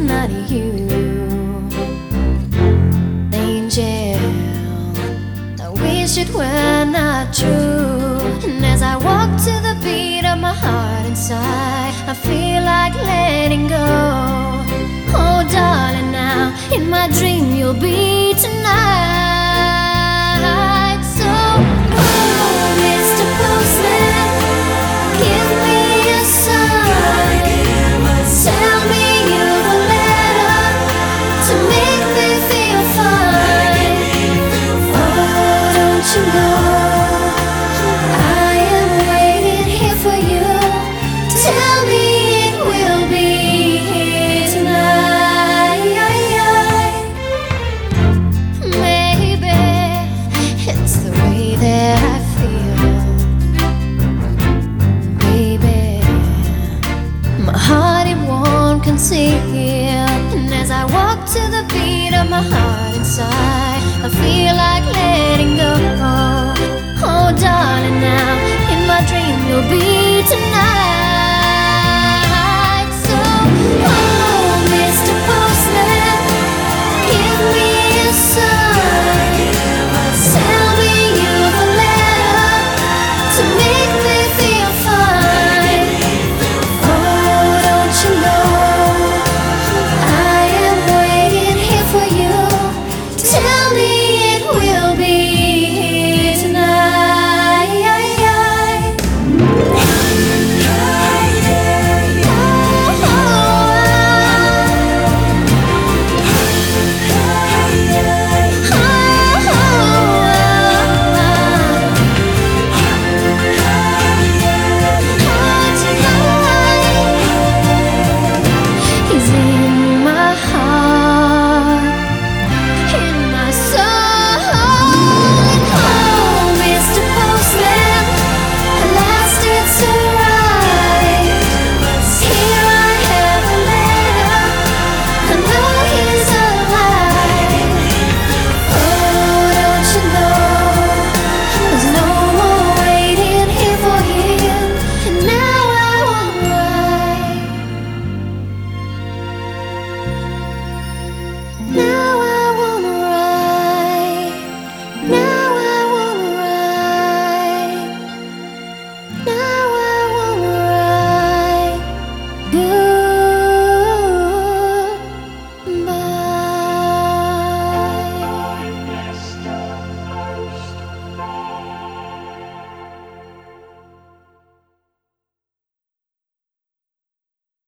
not you. Angel, I wish it were not true. And as I walk to the beat of my heart inside, I feel like letting go. Oh darling, now in my dream you'll be tonight. So oh Mr. Postman, give me a sign. Tell me you've a letter to make me feel fine. Oh, don't you know I am waiting here for you. Tell me it will be here tonight. Maybe it's the way that I feel. Baby, my heart it won't conceal. And as I walk to the beat of my heart inside, I feel like letting go. Oh darling, now in my dream you'll be tonight.